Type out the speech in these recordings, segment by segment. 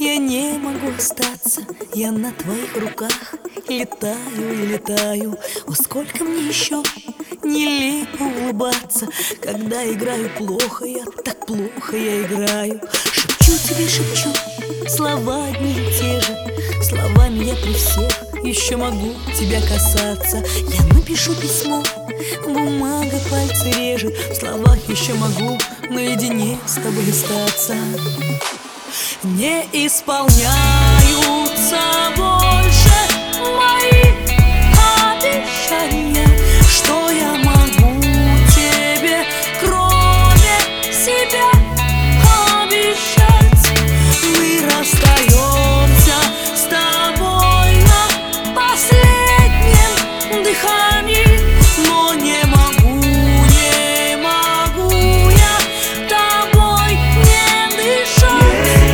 Я не могу остаться, я на твоих руках летаю и летаю. О, сколько мне еще нелепо улыбаться, когда играю плохо, я так плохо я играю. Шепчу тебе, шепчу, слова одни и те же. Словами я при всех еще могу тебя касаться. Я напишу письмо, бумага пальцы режет. В словах еще могу наедине с тобой остаться. Не исполняются больше мои обещания. Что я могу тебе, кроме себя, обещать? Мы расстаемся с тобой на последнем дыхании, но не могу я тобой не дышать.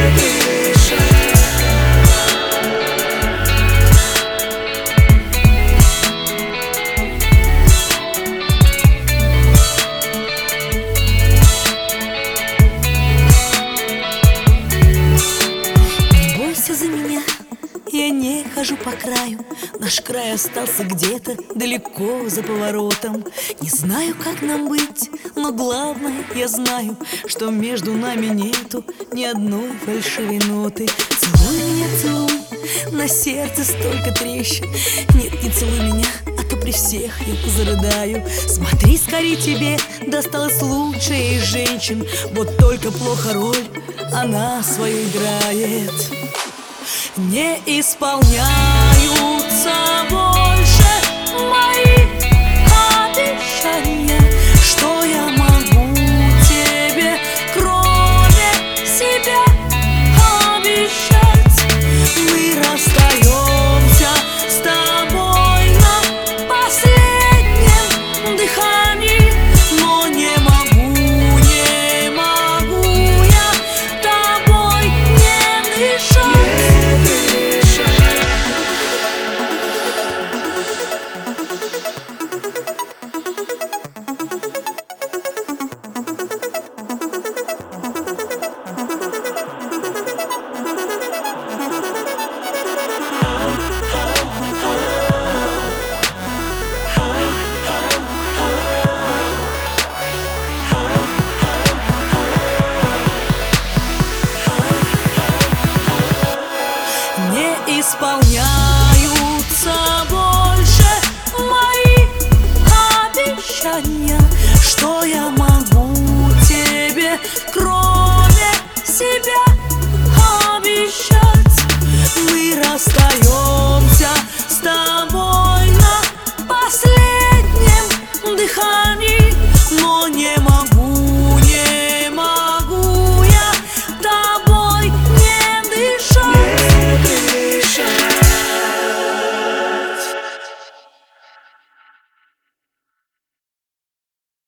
За меня я не хожу по краю. Наш край остался где-то далеко за поворотом. Не знаю, как нам быть, но главное я знаю, что между нами нету ни одной фальшивой ноты. Целуй меня, целуй, на сердце столько трещин. Нет, не целуй меня, а то при всех я зарыдаю. Смотри, скорее, тебе досталась лучшая из женщин. Вот только плохо роль она свою играет. Не исполняются больше